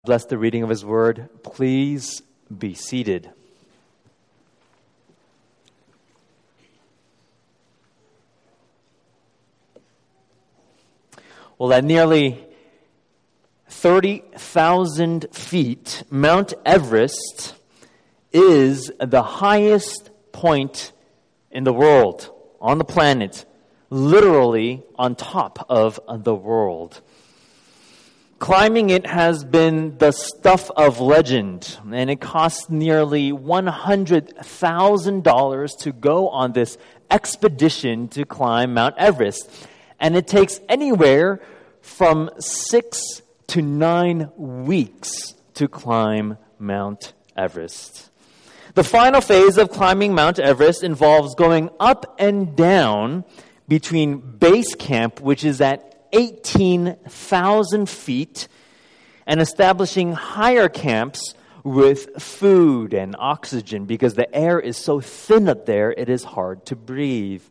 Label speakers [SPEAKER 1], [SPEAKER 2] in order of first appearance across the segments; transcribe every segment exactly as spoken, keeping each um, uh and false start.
[SPEAKER 1] Bless the reading of His Word. Please be seated. Well, at nearly thirty thousand feet, Mount Everest is the highest point in the world, on the planet, literally on top of the world. Climbing it has been the stuff of legend, and it costs nearly one hundred thousand dollars to go on this expedition to climb Mount Everest. And it takes anywhere from six to nine weeks to climb Mount Everest. The final phase of climbing Mount Everest involves going up and down between base camp, which is at eighteen thousand feet, and establishing higher camps with food and oxygen because the air is so thin up there, it is hard to breathe.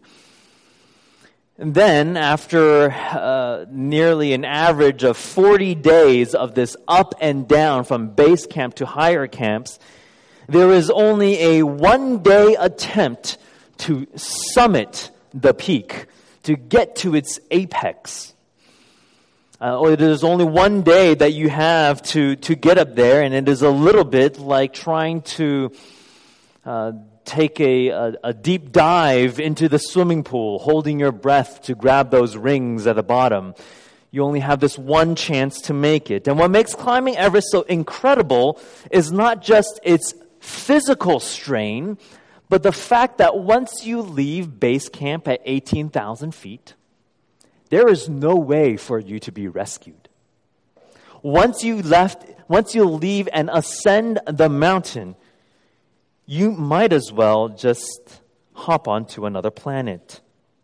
[SPEAKER 1] And then, after uh, nearly an average of forty days of this up and down from base camp to higher camps, there is only a one-day attempt to summit the peak, to get to its apex. Uh, or there's only one day that you have to, to get up there, and it is a little bit like trying to uh, take a, a, a deep dive into the swimming pool, holding your breath to grab those rings at the bottom. You only have this one chance to make it. And what makes climbing Everest so incredible is not just its physical strain, but the fact that once you leave base camp at eighteen thousand feet, there is no way for you to be rescued. Once you left, once you leave and ascend the mountain, you might as well just hop onto another planet.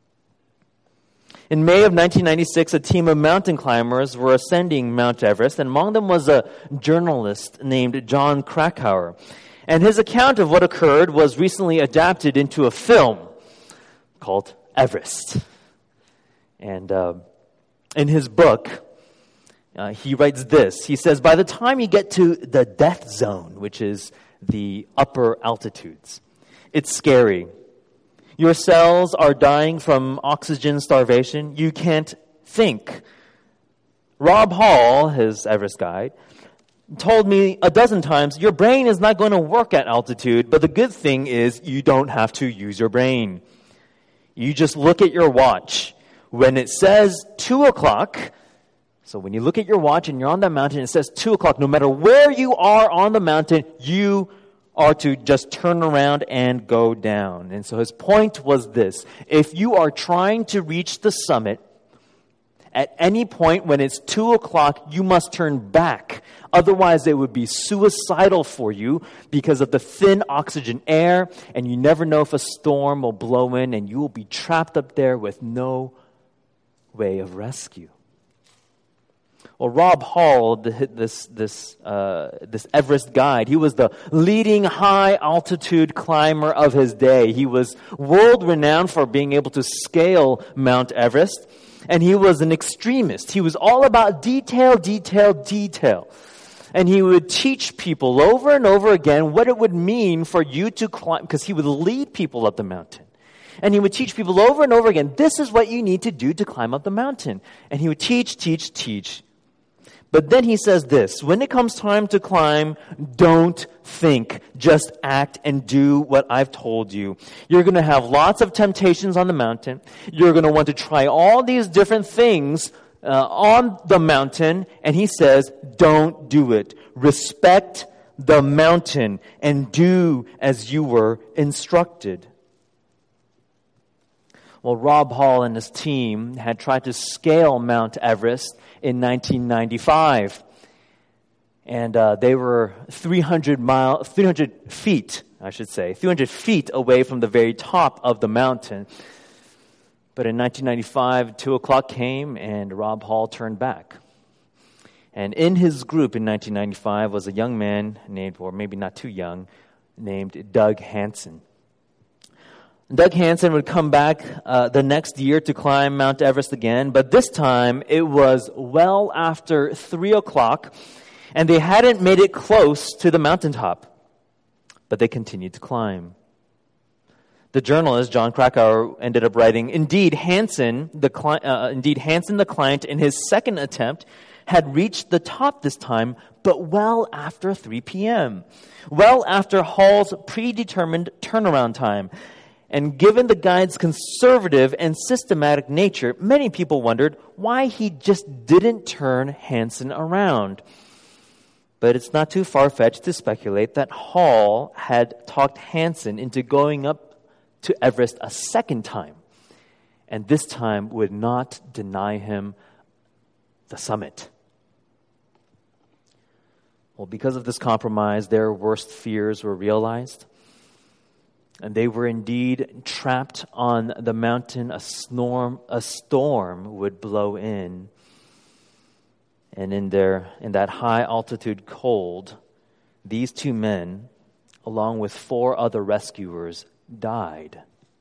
[SPEAKER 1] In May of nineteen ninety-six, a team of mountain climbers were ascending Mount Everest, and among them was a journalist named Jon Krakauer. And his account of what occurred was recently adapted into a film called Everest. And uh, in his book, uh, he writes this. He says, by the time you get to the death zone, which is the upper altitudes, it's scary. Your cells are dying from oxygen starvation. You can't think. Rob Hall, his Everest guide, told me a dozen times, your brain is not going to work at altitude, but the good thing is you don't have to use your brain. You just look at your watch. When it says two o'clock, so when you look at your watch and you're on that mountain, it says two o'clock, no matter where you are on the mountain, you are to just turn around and go down. And so his point was this: if you are trying to reach the summit, at any point when it's two o'clock, you must turn back. Otherwise, it would be suicidal for you because of the thin oxygen air, and you never know if a storm will blow in, and you will be trapped up there with no way of rescue. Well, Rob Hall, this this uh, this Everest guide, he was the leading high altitude climber of his day. He was world renowned for being able to scale Mount Everest, and he was an extremist. He was all about detail, detail, detail. And he would teach people over and over again what it would mean for you to climb, because he would lead people up the mountain. And he would teach people over and over again, this is what you need to do to climb up the mountain. And he would teach, teach, teach. But then he says this: when it comes time to climb, don't think, just act and do what I've told you. You're going to have lots of temptations on the mountain. You're going to want to try all these different things uh, on the mountain. And he says, don't do it. Respect the mountain and do as you were instructed. Well, Rob Hall and his team had tried to scale Mount Everest in nineteen ninety-five. And uh, they were three hundred mile, three hundred feet, I should say, three hundred feet away from the very top of the mountain. But in nineteen ninety-five, two o'clock came and Rob Hall turned back. And in his group in nineteen ninety-five was a young man named, or maybe not too young, named Doug Hansen. Doug Hansen would come back uh, the next year to climb Mount Everest again, but this time it was well after three o'clock, and they hadn't made it close to the mountaintop, but they continued to climb. The journalist, John Krakauer, ended up writing, Indeed, Hansen, the cli- uh, indeed, Hansen, the client, in his second attempt, had reached the top this time, but well after three p.m., well after Hall's predetermined turnaround time. And given the guide's conservative and systematic nature, many people wondered why he just didn't turn Hansen around. But it's not too far-fetched to speculate that Hall had talked Hansen into going up to Everest a second time, and this time would not deny him the summit. Well, because of this compromise, their worst fears were realized, and they were indeed trapped on the mountain. A storm, a storm would blow in, and in their in that high altitude cold, these two men, along with four other rescuers, died.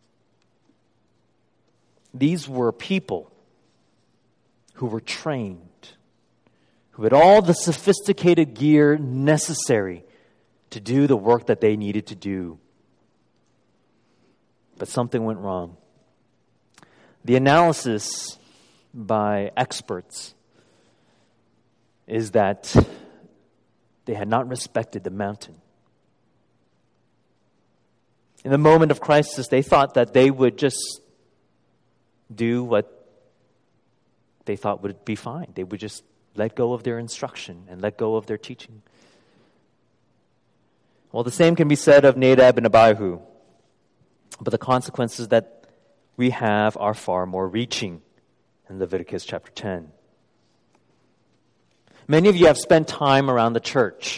[SPEAKER 1] These were people who were trained, who had all the sophisticated gear necessary to do the work that they needed to do. But something went wrong. The analysis by experts is that they had not respected the mountain. In the moment of crisis, they thought that they would just do what they thought would be fine. They would just let go of their instruction and let go of their teaching. Well, the same can be said of Nadab and Abihu. But the consequences that we have are far more reaching in Leviticus chapter ten. Many of you have spent time around the church.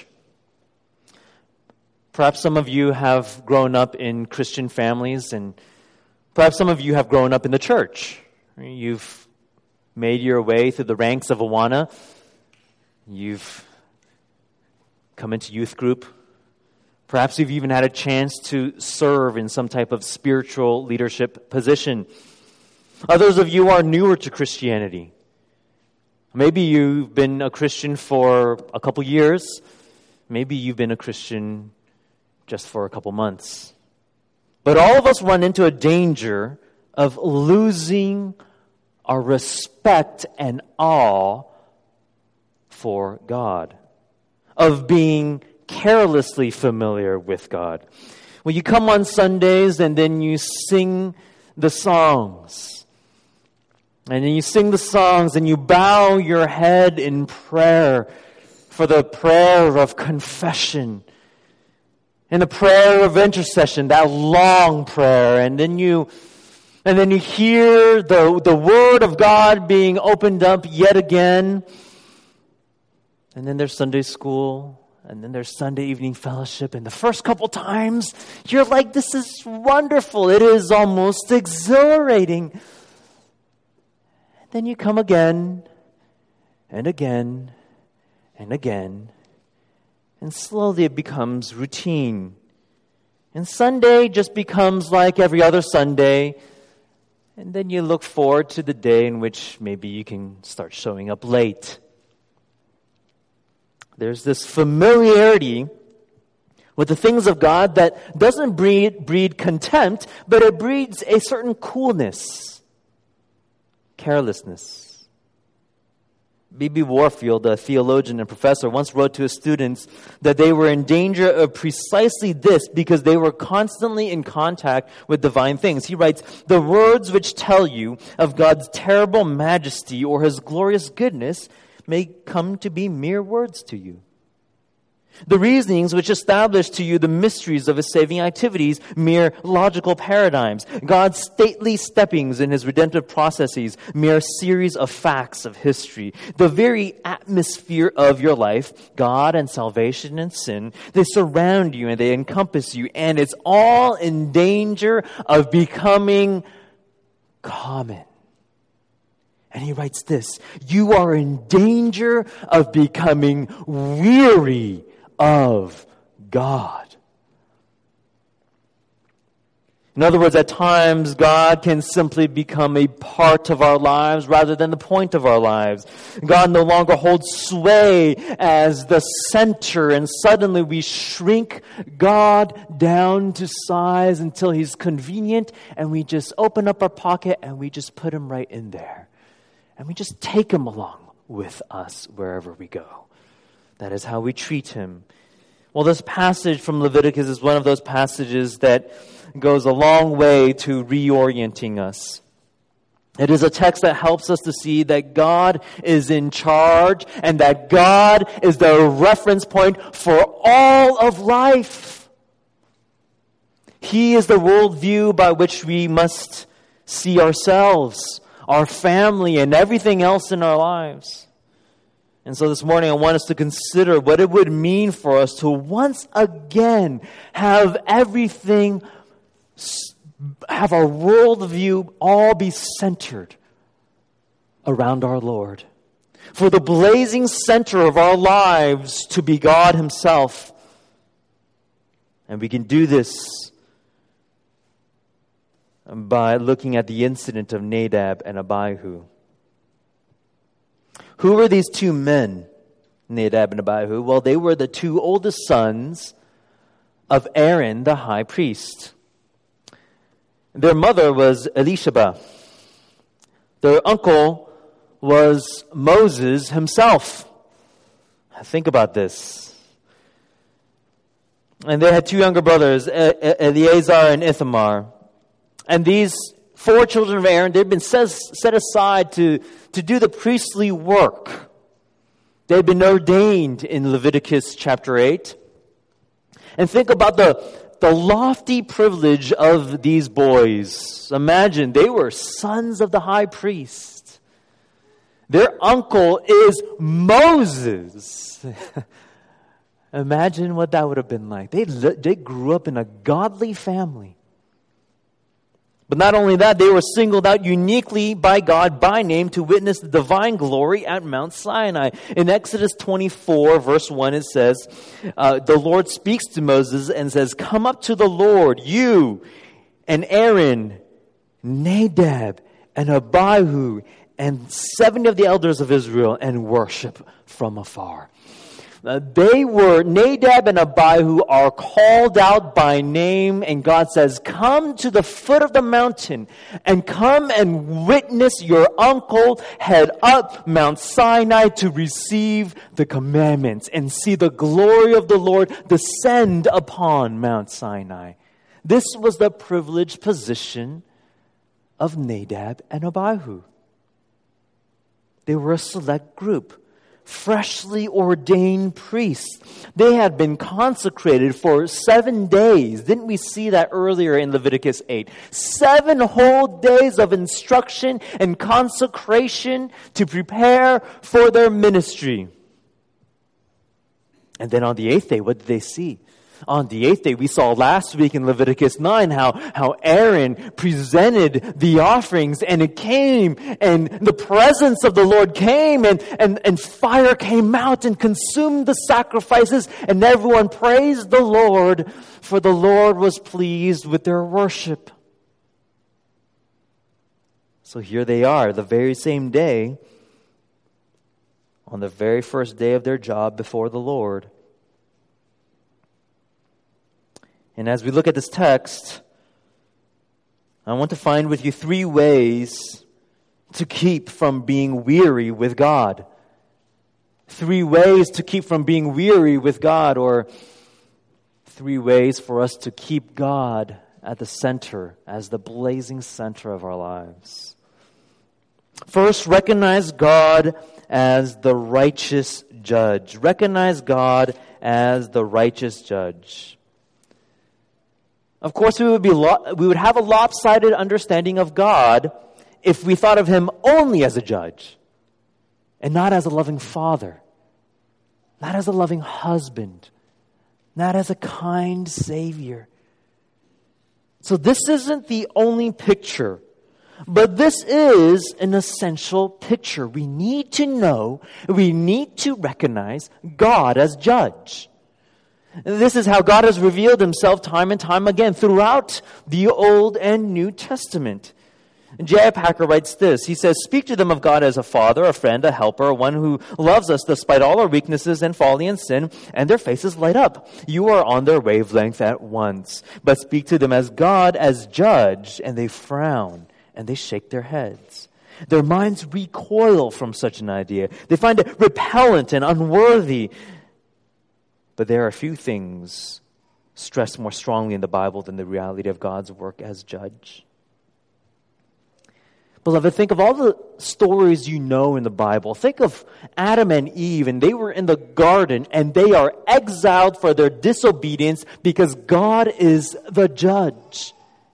[SPEAKER 1] Perhaps some of you have grown up in Christian families, and perhaps some of you have grown up in the church. You've made your way through the ranks of Awana. You've come into youth group. Perhaps you've even had a chance to serve in some type of spiritual leadership position. Others of you are newer to Christianity. Maybe you've been a Christian for a couple years. Maybe you've been a Christian just for a couple months. But all of us run into a danger of losing our respect and awe for God, of being carelessly familiar with God. When you come on Sundays and then you sing the songs, and then you sing the songs and you bow your head in prayer for the prayer of confession, in the prayer of intercession, that long prayer, and then you and then you hear the, the Word of God being opened up yet again. And then there's Sunday school, and then there's Sunday evening fellowship, and the first couple times, you're like, this is wonderful. It is almost exhilarating. And then you come again, and again, and again, and slowly it becomes routine. And Sunday just becomes like every other Sunday. And then you look forward to the day in which maybe you can start showing up late. There's this familiarity with the things of God that doesn't breed, breed contempt, but it breeds a certain coolness, carelessness. B B Warfield, a theologian and professor, once wrote to his students that they were in danger of precisely this because they were constantly in contact with divine things. He writes, "The words which tell you of God's terrible majesty or His glorious goodness may come to be mere words to you. The reasonings which establish to you the mysteries of His saving activities, mere logical paradigms. God's stately steppings in His redemptive processes, mere series of facts of history. The very atmosphere of your life, God and salvation and sin, they surround you and they encompass you, and it's all in danger of becoming common." And he writes this, "You are in danger of becoming weary of God." In other words, at times, God can simply become a part of our lives rather than the point of our lives. God no longer holds sway as the center, and suddenly we shrink God down to size until He's convenient, and we just open up our pocket and we just put Him right in there. And we just take Him along with us wherever we go. That is how we treat Him. Well, this passage from Leviticus is one of those passages that goes a long way to reorienting us. It is a text that helps us to see that God is in charge and that God is the reference point for all of life. He is the worldview by which we must see ourselves, our family, and everything else in our lives. And so this morning I want us to consider what it would mean for us to once again have everything, have our worldview all be centered around our Lord. For the blazing center of our lives to be God Himself. And we can do this by looking at the incident of Nadab and Abihu. Who were these two men, Nadab and Abihu? Well, they were the two oldest sons of Aaron, the high priest. Their mother was Elisheba. Their uncle was Moses himself. Think about this. And they had two younger brothers, Eleazar and Ithamar. And these four children of Aaron, they'd been set, set aside to, to do the priestly work. They had been ordained in Leviticus chapter eight. And think about the, the lofty privilege of these boys. Imagine, they were sons of the high priest. Their uncle is Moses. Imagine what that would have been like. They, they grew up in a godly family. But not only that, they were singled out uniquely by God by name to witness the divine glory at Mount Sinai. In Exodus twenty-four, verse one, it says, uh, the Lord speaks to Moses and says, "Come up to the Lord, you and Aaron, Nadab and Abihu, and seventy of the elders of Israel, and worship from afar." Uh, they were, Nadab and Abihu are called out by name, and God says, "Come to the foot of the mountain and come and witness your uncle head up Mount Sinai to receive the commandments and see the glory of the Lord descend upon Mount Sinai." This was the privileged position of Nadab and Abihu. They were a select group. Freshly ordained priests. They had been consecrated for seven days. Didn't we see that earlier in Leviticus eight? Seven whole days of instruction and consecration to prepare for their ministry. And then on the eighth day, what did they see? On the eighth day, we saw last week in Leviticus nine how, how Aaron presented the offerings, and it came, and the presence of the Lord came, and, and, and fire came out and consumed the sacrifices, and everyone praised the Lord, for the Lord was pleased with their worship. So here they are, the very same day, on the very first day of their job before the Lord. And as we look at this text, I want to find with you three ways to keep from being weary with God. Three ways to keep from being weary with God, or three ways for us to keep God at the center, as the blazing center of our lives. First, recognize God as the righteous judge. Recognize God as the righteous judge. Of course, we would be lo- we would have a lopsided understanding of God if we thought of Him only as a judge and not as a loving Father, not as a loving husband, not as a kind Savior. So this isn't the only picture, but this is an essential picture. We need to know, we need to recognize God as judge. This is how God has revealed himself time and time again throughout the Old and New Testament. J I. Packer writes this. He says, "Speak to them of God as a father, a friend, a helper, one who loves us despite all our weaknesses and folly and sin, and their faces light up. You are on their wavelength at once. But speak to them as God, as judge, and they frown, and they shake their heads. Their minds recoil from such an idea. They find it repellent and unworthy. But there are few things stressed more strongly in the Bible than the reality of God's work as judge." Beloved, think of all the stories you know in the Bible. Think of Adam and Eve, and they were in the garden, and they are exiled for their disobedience because God is the judge.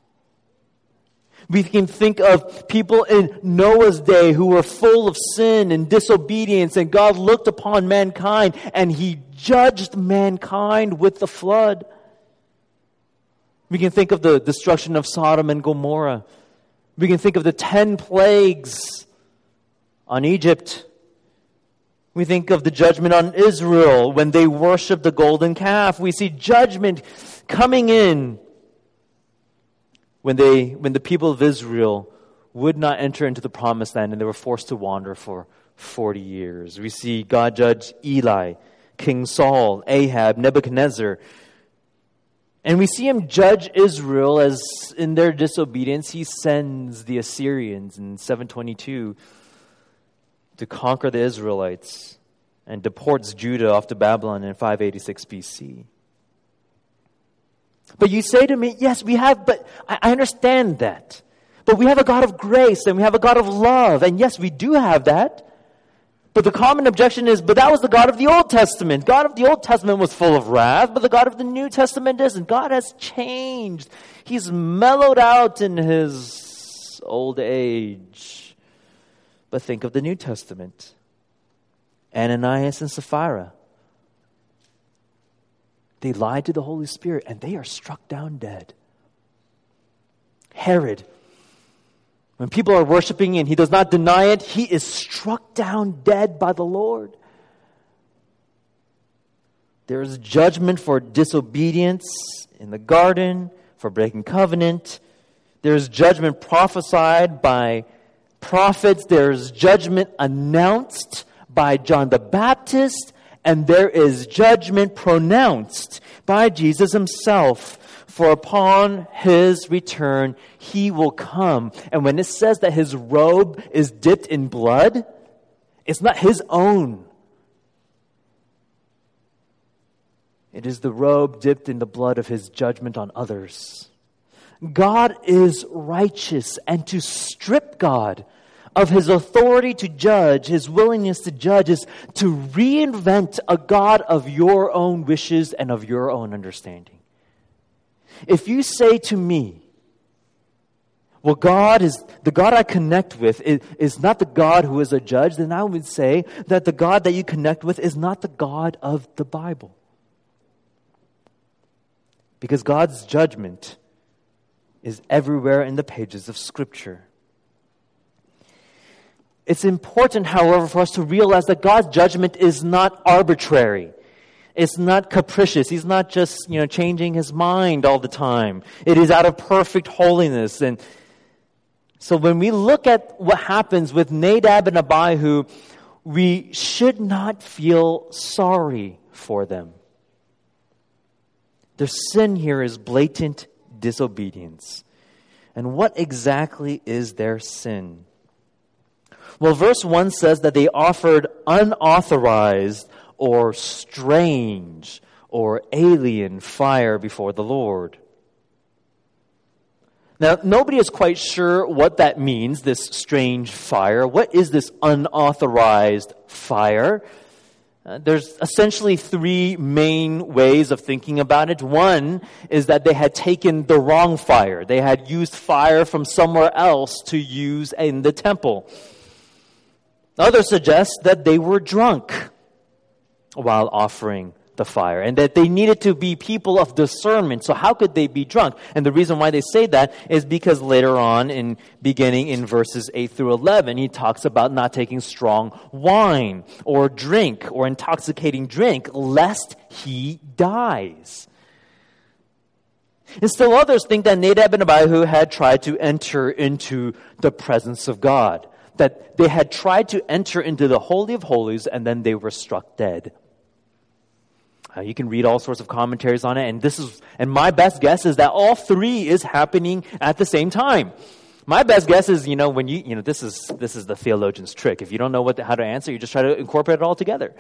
[SPEAKER 1] We can think of people in Noah's day who were full of sin and disobedience, and God looked upon mankind, and He judged mankind with the flood. We can think of the destruction of Sodom and Gomorrah. We can think of the ten plagues on Egypt. We think of the judgment on Israel when they worshiped the golden calf. We see judgment coming in when they, when the people of Israel would not enter into the promised land and they were forced to wander for forty years. We see God judge Eli, King Saul, Ahab, Nebuchadnezzar. And we see him judge Israel as in their disobedience, he sends the Assyrians in seven twenty-two to conquer the Israelites and deports Judah off to Babylon in five eighty-six B C. But you say to me, yes, we have, but I, I understand that. But we have a God of grace and we have a God of love. And yes, we do have that. But the common objection is, but that was the God of the Old Testament. God of the Old Testament was full of wrath, but the God of the New Testament isn't. God has changed. He's mellowed out in his old age. But think of the New Testament. Ananias and Sapphira. They lied to the Holy Spirit and they are struck down dead. Herod, when people are worshiping and he does not deny it, he is struck down dead by the Lord. There is judgment for disobedience in the garden, for breaking covenant. There is judgment prophesied by prophets. There is judgment announced by John the Baptist. And there is judgment pronounced by Jesus himself. For upon his return, he will come. And when it says that his robe is dipped in blood, it's not his own. It is the robe dipped in the blood of his judgment on others. God is righteous, and to strip God of his authority to judge, his willingness to judge, is to reinvent a God of your own wishes and of your own understanding. If you say to me, well, God is, the God I connect with is, is not the God who is a judge, then I would say that the God that you connect with is not the God of the Bible. Because God's judgment is everywhere in the pages of Scripture. It's important, however, for us to realize that God's judgment is not arbitrary. It's not capricious. He's not just, you know, changing his mind all the time. It is out of perfect holiness. And so when we look at what happens with Nadab and Abihu, we should not feel sorry for them. Their sin here is blatant disobedience. And what exactly is their sin? Well, verse one says that they offered unauthorized or strange or alien fire before the Lord. Now, nobody is quite sure what that means, this strange fire. What is this unauthorized fire? Uh, there's essentially three main ways of thinking about it. One is that they had taken the wrong fire. They had used fire from somewhere else to use in the temple. Others suggest that they were drunk while offering the fire, and that they needed to be people of discernment. So how could they be drunk? And the reason why they say that is because later on, in beginning in verses eight through eleven, he talks about not taking strong wine or drink or intoxicating drink, lest he dies. And still others think that Nadab and Abihu had tried to enter into the presence of God, that they had tried to enter into the Holy of Holies and then they were struck dead. Uh, you can read all sorts of commentaries on it, and this is, and my best guess is that all three is happening at the same time. My best guess is, you know, when you, you know, this is this is the theologian's trick. If you don't know what the, how to answer, you just try to incorporate it all together.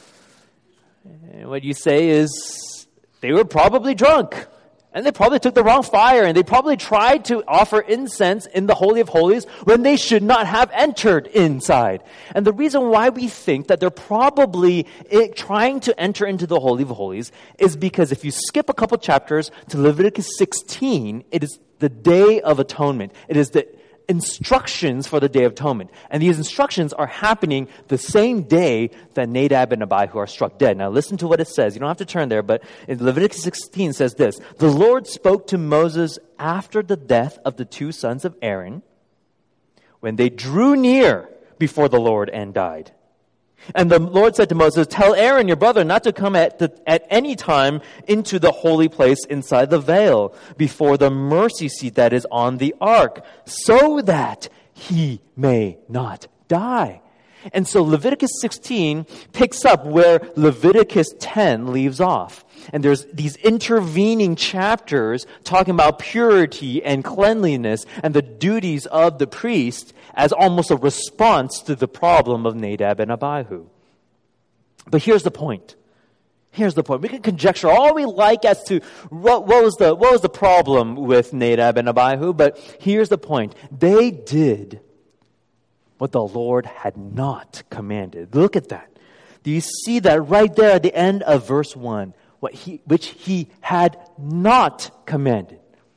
[SPEAKER 1] And what you say is, they were probably drunk. And they probably took the wrong fire, and they probably tried to offer incense in the Holy of Holies when they should not have entered inside. And the reason why we think that they're probably it, trying to enter into the Holy of Holies is because if you skip a couple chapters to Leviticus sixteen, it is the Day of Atonement. It is the instructions for the Day of Atonement. And these instructions are happening the same day that Nadab and Abihu are struck dead. Now listen to what it says. You don't have to turn there, but in Leviticus sixteen says this: "The Lord spoke to Moses after the death of the two sons of Aaron, when they drew near before the Lord and died. And the Lord said to Moses, 'Tell Aaron, your brother, not to come at, the, at any time into the holy place inside the veil, before the mercy seat that is on the ark, so that he may not die.'" And so Leviticus sixteen picks up where Leviticus ten leaves off. And there's these intervening chapters talking about purity and cleanliness and the duties of the priest as almost a response to the problem of Nadab and Abihu. But here's the point. Here's the point. We can conjecture all we like as to what, what was the what was the problem with Nadab and Abihu, but here's the point. They did what the Lord had not commanded. Look at that. Do you see that right there at the end of verse one? What he, which he had not commanded.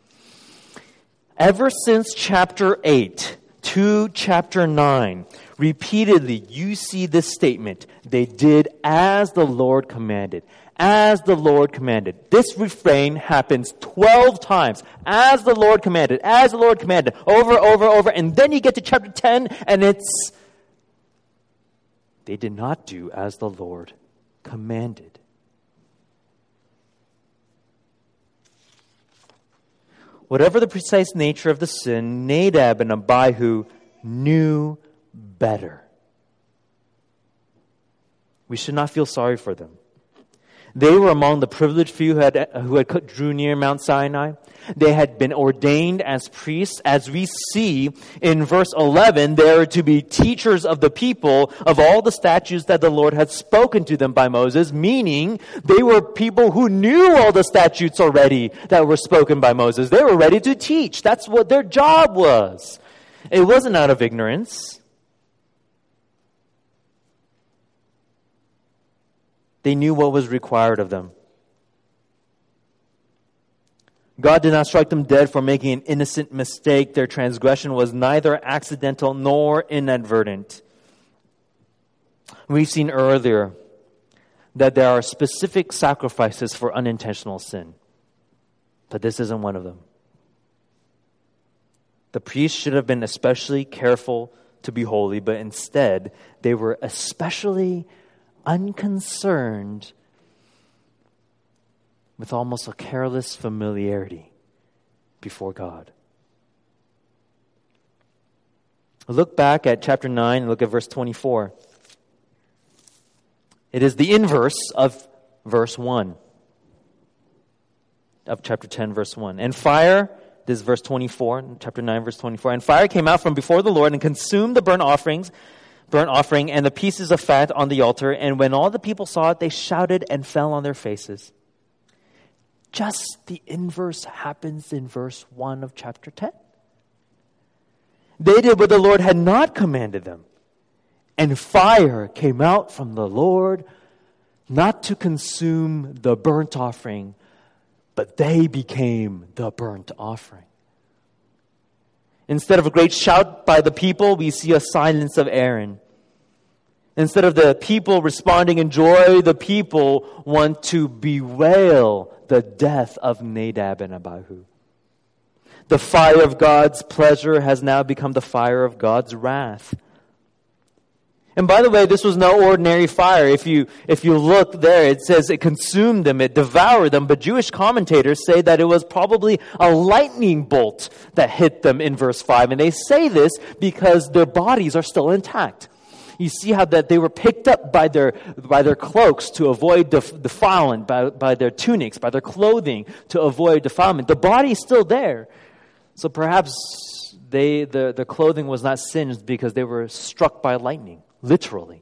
[SPEAKER 1] Ever since chapter eight to chapter nine, repeatedly you see this statement: they did as the Lord commanded. As the Lord commanded. This refrain happens twelve times. As the Lord commanded. As the Lord commanded. Over, over, over. And then you get to chapter ten and it's, they did not do as the Lord commanded. Whatever the precise nature of the sin, Nadab and Abihu knew better. We should not feel sorry for them. They were among the privileged few who had, who had drew near Mount Sinai. They had been ordained as priests. As we see in verse eleven, they are to be teachers of the people of all the statutes that the Lord had spoken to them by Moses, meaning they were people who knew all the statutes already that were spoken by Moses. They were ready to teach. That's what their job was. It wasn't out of ignorance. They knew what was required of them. God did not strike them dead for making an innocent mistake. Their transgression was neither accidental nor inadvertent. We've seen earlier that there are specific sacrifices for unintentional sin, but this isn't one of them. The priests should have been especially careful to be holy, but instead they were especially unconcerned with almost a careless familiarity before God. Look back at chapter nine and look at verse twenty-four. It is the inverse of verse one. Of chapter ten, verse one. And fire, this is verse twenty-four, chapter nine, verse twenty-four. And fire came out from before the Lord and consumed the burnt offerings, burnt offering and the pieces of fat on the altar. And when all the people saw it, they shouted and fell on their faces. Just the inverse happens in verse one of chapter ten. They did what the Lord had not commanded them. And fire came out from the Lord, not to consume the burnt offering, but they became the burnt offering. Instead of a great shout by the people, we see a silence of Aaron. Instead of the people responding in joy, the people want to bewail the death of Nadab and Abihu. The fire of God's pleasure has now become the fire of God's wrath. And by the way, this was no ordinary fire. If you if you look there, it says it consumed them, it devoured them. But Jewish commentators say that it was probably a lightning bolt that hit them in verse five. And they say this because their bodies are still intact. You see how that they were picked up by their by their cloaks to avoid def- defilement, by, by their tunics, by their clothing to avoid defilement. The body is still there. So perhaps they the, the clothing was not singed because they were struck by lightning. Literally.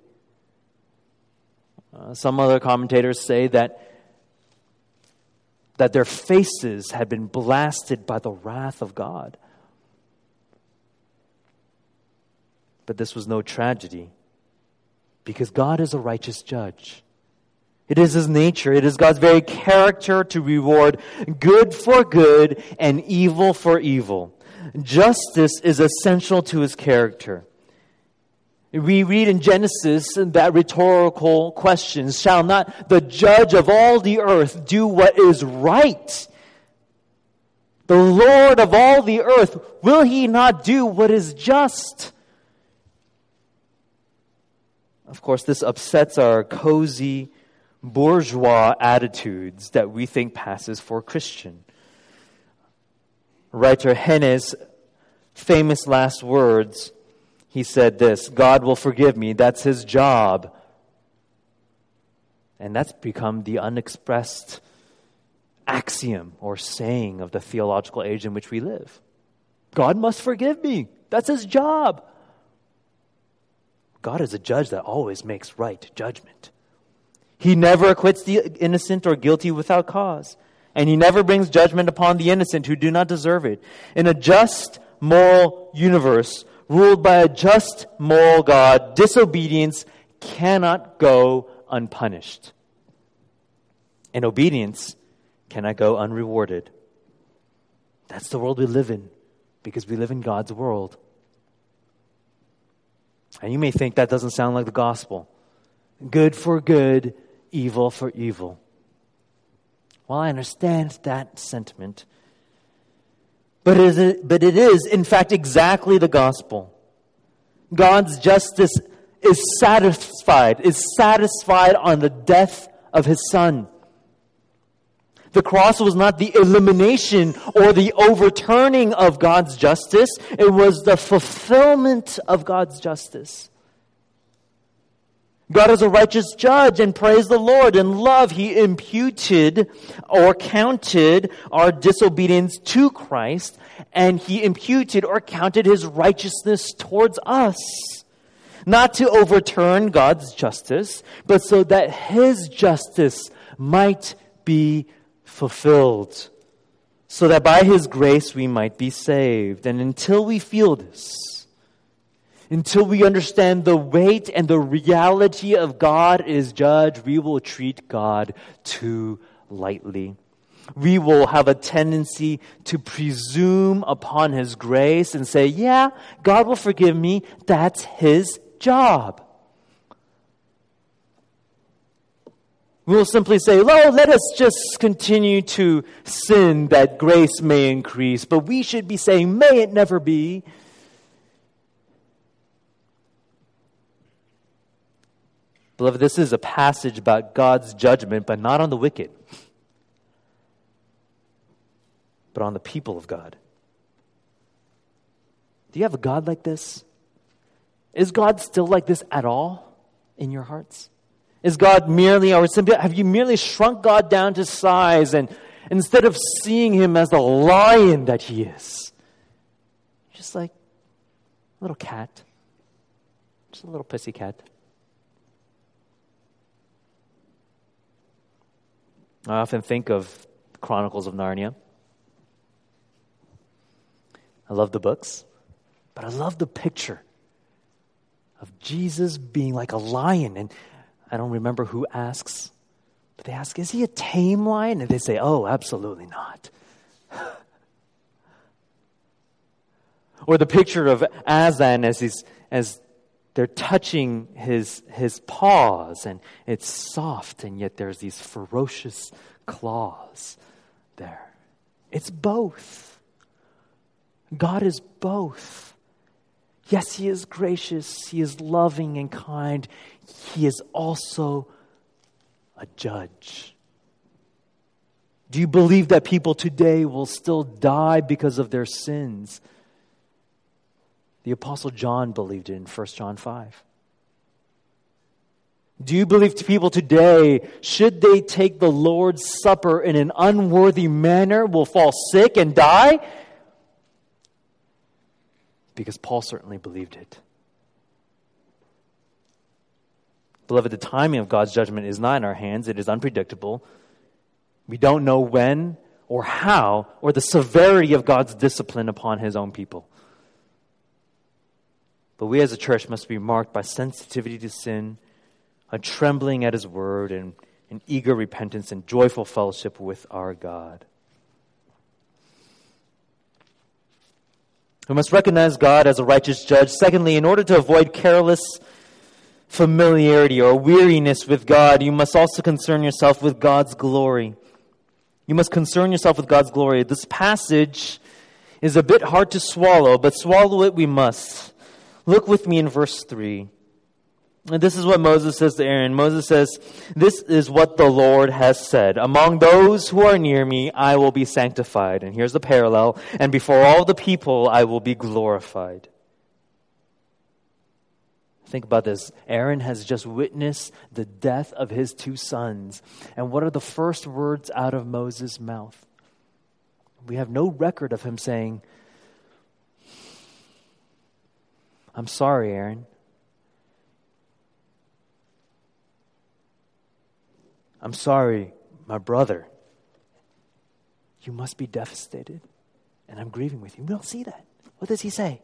[SPEAKER 1] Uh, some other commentators say that, that their faces had been blasted by the wrath of God. But this was no tragedy, because God is a righteous judge. It is His nature, it is God's very character to reward good for good and evil for evil. Justice is essential to His character. We read in Genesis that rhetorical question, shall not the judge of all the earth do what is right? The Lord of all the earth, will He not do what is just? Of course, this upsets our cozy bourgeois attitudes that we think passes for Christian. Writer Henne's famous last words, he said this, God will forgive me, that's His job. And that's become the unexpressed axiom or saying of the theological age in which we live. God must forgive me, that's His job. God is a judge that always makes right judgment. He never acquits the innocent or guilty without cause. And He never brings judgment upon the innocent who do not deserve it. In a just, moral universe, ruled by a just, moral God, disobedience cannot go unpunished. And obedience cannot go unrewarded. That's the world we live in, because we live in God's world. And you may think that doesn't sound like the gospel. Good for good, evil for evil. Well, I understand that sentiment. But it is, but it is, in fact, exactly the gospel. God's justice is satisfied, is satisfied on the death of His Son. The cross was not the elimination or the overturning of God's justice. It was the fulfillment of God's justice. God is a righteous judge, and praise the Lord. In love, He imputed or counted our disobedience to Christ, and He imputed or counted His righteousness towards us. Not to overturn God's justice, but so that His justice might be fulfilled, so that by His grace we might be saved. And until we feel this, until we understand the weight and the reality of God as judge, we will treat God too lightly. We will have a tendency to presume upon His grace and say, yeah, God will forgive me. That's His job. We will simply say, oh, let us just continue to sin that grace may increase. But we should be saying, may it never be. Beloved, this is a passage about God's judgment, but not on the wicked, but on the people of God. Do you have a God like this? Is God still like this at all in your hearts? Is God merely, or simply, have you merely shrunk God down to size, and instead of seeing Him as the lion that He is, just like a little cat, just a little pussy cat? I often think of Chronicles of Narnia. I love the books, but I love the picture of Jesus being like a lion. And I don't remember who asks, but they ask, is He a tame lion? And they say, oh, absolutely not. Or the picture of Aslan as he's, as they're touching his, his paws, and it's soft, and yet there's these ferocious claws there. It's both. God is both. Yes, He is gracious. He is loving and kind. He is also a judge. Do you believe that people today will still die because of their sins? The Apostle John believed it in First John five. Do you believe people today, should they take the Lord's Supper in an unworthy manner, will fall sick and die? Because Paul certainly believed it. Beloved, the timing of God's judgment is not in our hands. It is unpredictable. We don't know when or how or the severity of God's discipline upon His own people. But we as a church must be marked by sensitivity to sin, a trembling at His word, and an eager repentance and joyful fellowship with our God. We must recognize God as a righteous judge. Secondly, in order to avoid careless familiarity or weariness with God, you must also concern yourself with God's glory. You must concern yourself with God's glory. This passage is a bit hard to swallow, but swallow it we must. Look with me in verse three. And this is what Moses says to Aaron. Moses says, "This is what the Lord has said. Among those who are near me, I will be sanctified." And here's the parallel. "And before all the people, I will be glorified." Think about this. Aaron has just witnessed the death of his two sons. And what are the first words out of Moses' mouth? We have no record of him saying, "I'm sorry, Aaron. I'm sorry, my brother. You must be devastated, and I'm grieving with you." We don't see that. What does he say?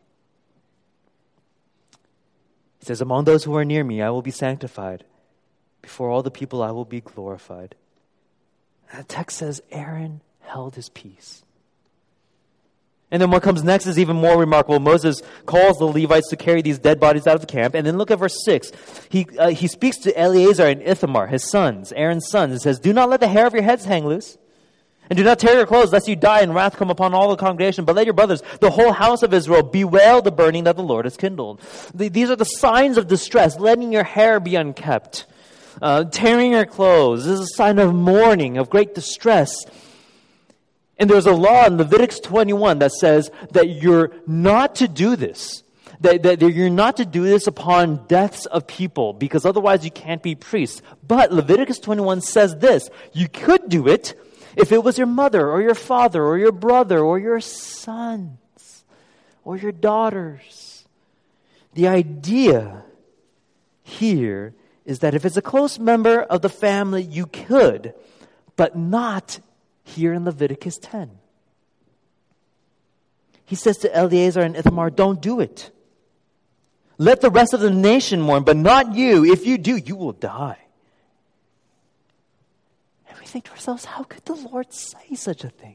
[SPEAKER 1] He says, "Among those who are near me, I will be sanctified. Before all the people, I will be glorified." And the text says Aaron held his peace. And then what comes next is even more remarkable. Moses calls the Levites to carry these dead bodies out of the camp. And then look at verse six. He uh, he speaks to Eleazar and Ithamar, his sons, Aaron's sons, and says, "Do not let the hair of your heads hang loose. And do not tear your clothes, lest you die and wrath come upon all the congregation. But let your brothers, the whole house of Israel, bewail the burning that the Lord has kindled." The, these are the signs of distress. Letting your hair be unkept. Uh, tearing your clothes. This is a sign of mourning, of great distress. And there's a law in Leviticus twenty-one that says that you're not to do this. That, that you're not to do this upon deaths of people, because otherwise you can't be priests. But Leviticus twenty-one says this: you could do it if it was your mother or your father or your brother or your sons or your daughters. The idea here is that if it's a close member of the family, you could, but not here in Leviticus ten. He says to Eleazar and Ithamar, "Don't do it. Let the rest of the nation mourn, but not you. If you do, you will die." And we think to ourselves, how could the Lord say such a thing?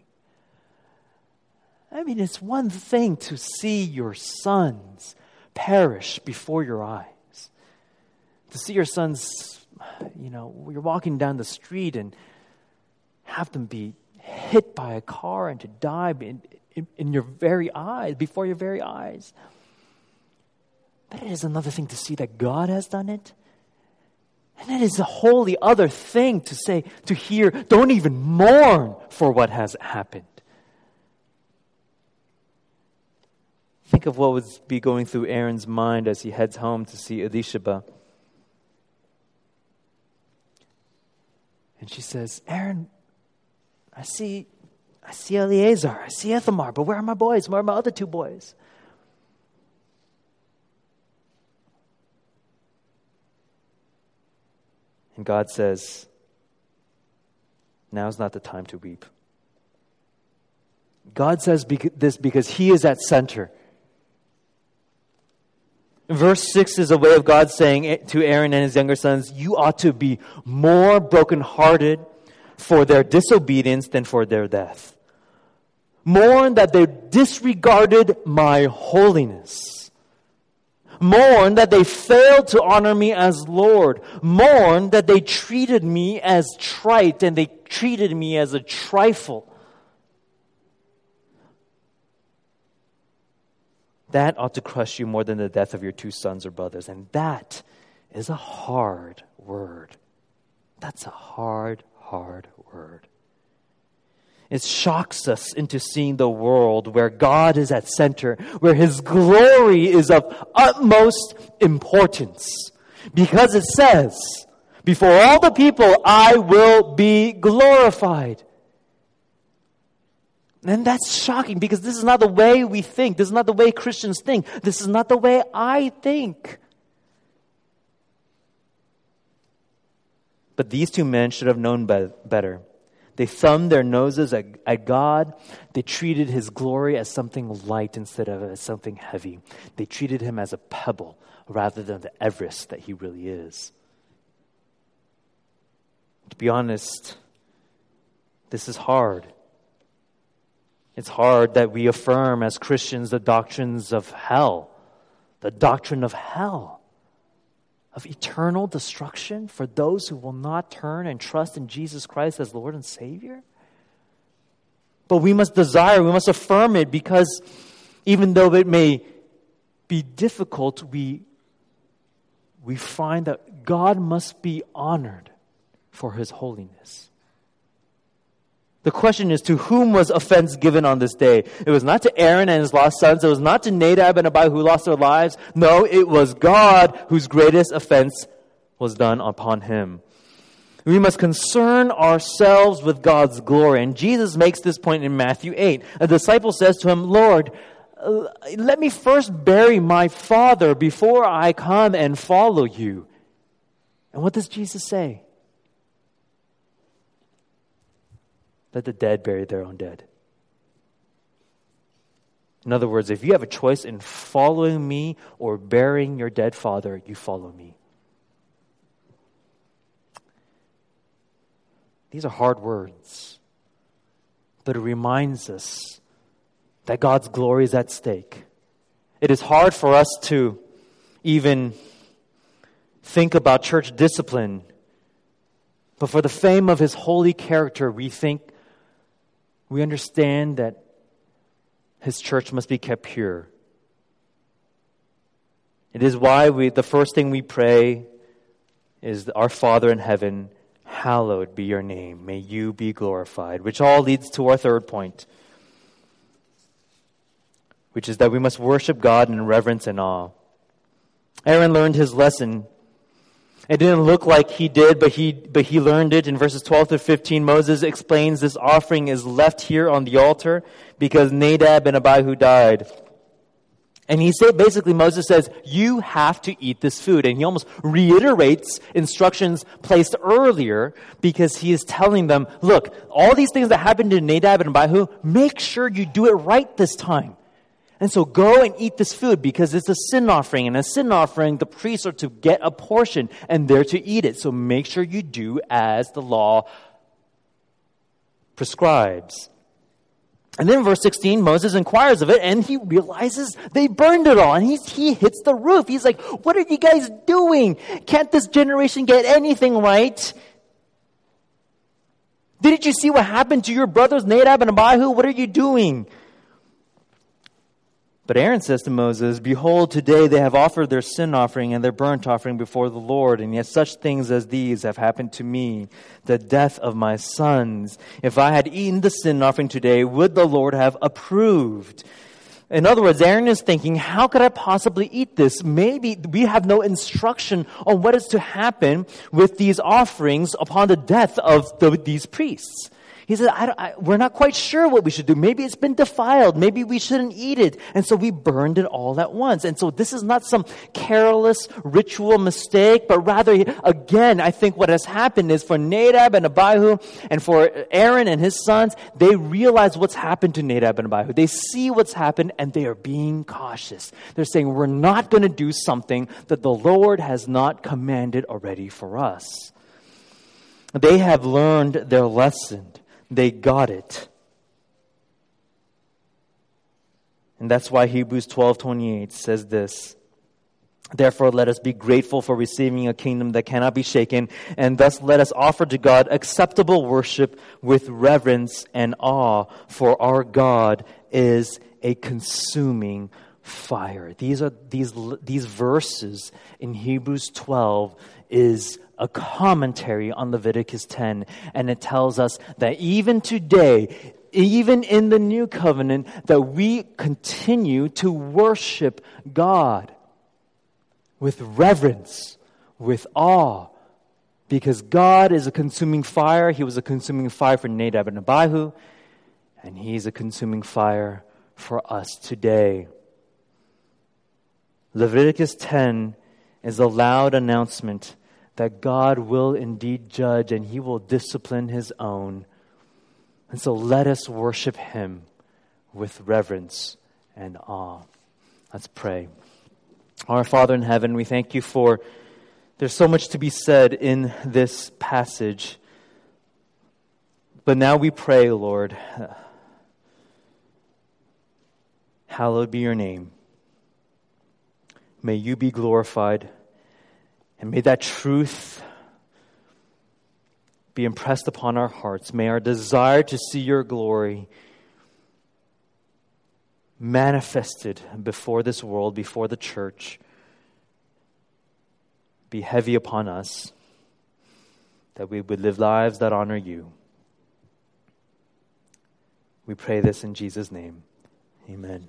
[SPEAKER 1] I mean, it's one thing to see your sons perish before your eyes. To see your sons, you know, you're walking down the street and have them be hit by a car and to die in, in, in your very eyes, before your very eyes. But it is another thing to see that God has done it. And it is a wholly other thing to say, to hear, don't even mourn for what has happened. Think of what would be going through Aaron's mind as he heads home to see Elisheba. And she says, "Aaron, I see, I see Eleazar, I see Ithamar, but where are my boys? Where are my other two boys?" And God says, "Now's not the time to weep." God says this because He is at center. Verse six is a way of God saying to Aaron and his younger sons, "You ought to be more brokenhearted for their disobedience than for their death. Mourn that they disregarded my holiness. Mourn that they failed to honor me as Lord. Mourn that they treated me as trite and they treated me as a trifle. That ought to crush you more than the death of your two sons or brothers. And that is a hard word. That's a hard, hard word. It shocks us into seeing the world where God is at center, where His glory is of utmost importance. Because it says, before all the people, I will be glorified. And that's shocking because this is not the way we think. This is not the way Christians think. This is not the way I think. But these two men should have known be- better. They thumbed their noses at, at God. They treated His glory as something light instead of as something heavy. They treated Him as a pebble rather than the Everest that He really is. To be honest, this is hard. It's hard that we affirm as Christians the doctrines of hell, the doctrine of hell, of eternal destruction for those who will not turn and trust in Jesus Christ as Lord and Savior. But we must desire, we must affirm it because even though it may be difficult, we, we find that God must be honored for His holiness. The question is, to whom was offense given on this day? It was not to Aaron and his lost sons. It was not to Nadab and Abihu who lost their lives. No, it was God whose greatest offense was done upon him. We must concern ourselves with God's glory. And Jesus makes this point in Matthew eight. A disciple says to Him, Lord, let me first bury my father before I come and follow you. And what does Jesus say? Let the dead bury their own dead. In other words, if you have a choice in following me or burying your dead father, you follow me. These are hard words, but it reminds us that God's glory is at stake. It is hard for us to even think about church discipline, but for the fame of His holy character, we think We understand that His church must be kept pure. It is why we, the first thing we pray is, Our Father in heaven, hallowed be your name. May you be glorified. Which all leads to our third point, which is that we must worship God in reverence and awe. Aaron learned his lesson. It didn't look like he did, but he but he learned it. In verses twelve to fifteen, Moses explains this offering is left here on the altar because Nadab and Abihu died. And he said, basically, Moses says, you have to eat this food. And he almost reiterates instructions placed earlier because he is telling them, look, all these things that happened to Nadab and Abihu, make sure you do it right this time. And so go and eat this food because it's a sin offering. And a sin offering, the priests are to get a portion and they're to eat it. So make sure you do as the law prescribes. And then in verse sixteen, Moses inquires of it and he realizes they burned it all. And he, he hits the roof. He's like, what are you guys doing? Can't this generation get anything right? Didn't you see what happened to your brothers Nadab and Abihu? What are you doing? But Aaron says to Moses, behold, today they have offered their sin offering and their burnt offering before the Lord, and yet such things as these have happened to me, the death of my sons. If I had eaten the sin offering today, would the Lord have approved? In other words, Aaron is thinking, how could I possibly eat this? Maybe we have no instruction on what is to happen with these offerings upon the death of the, these priests. He said, I, I, we're not quite sure what we should do. Maybe it's been defiled. Maybe we shouldn't eat it. And so we burned it all at once. And so this is not some careless ritual mistake, but rather, again, I think what has happened is for Nadab and Abihu and for Aaron and his sons, they realize what's happened to Nadab and Abihu. They see what's happened and they are being cautious. They're saying, we're not going to do something that the Lord has not commanded already for us. They have learned their lesson. They got it. And that's why Hebrews twelve twenty-eight says this. Therefore, let us be grateful for receiving a kingdom that cannot be shaken, and thus let us offer to God acceptable worship with reverence and awe, for our God is a consuming fire. These are these these verses in Hebrews twelve is a commentary on Leviticus ten, and it tells us that even today, even in the new covenant, that we continue to worship God with reverence, with awe, because God is a consuming fire. He was a consuming fire for Nadab and Abihu, and He's a consuming fire for us today. Leviticus ten is a loud announcement that God will indeed judge and He will discipline His own. And so let us worship Him with reverence and awe. Let's pray. Our Father in heaven, we thank You for, there's so much to be said in this passage. But now we pray, Lord, hallowed be Your name. May You be glorified, and may that truth be impressed upon our hearts. May our desire to see Your glory manifested before this world, before the church, be heavy upon us, that we would live lives that honor You. We pray this in Jesus' name. Amen.